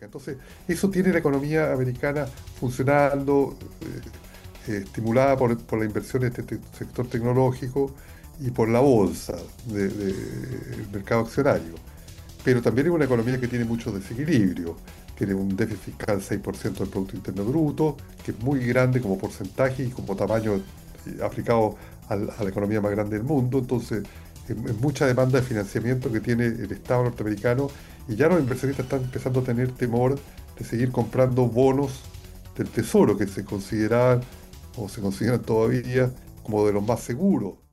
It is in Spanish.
Entonces, eso tiene la economía americana funcionando, estimulada por la inversión en este sector tecnológico y por la bolsa del mercado accionario. Pero también es una economía que tiene mucho desequilibrio. Tiene un déficit fiscal 6% del Producto Interno Bruto, que es muy grande como porcentaje y como tamaño aplicado a la economía más grande del mundo. Entonces, es mucha demanda de financiamiento que tiene el Estado norteamericano y ya los inversionistas están empezando a tener temor de seguir comprando bonos del Tesoro que se consideraban o se consideran todavía como de los más seguros.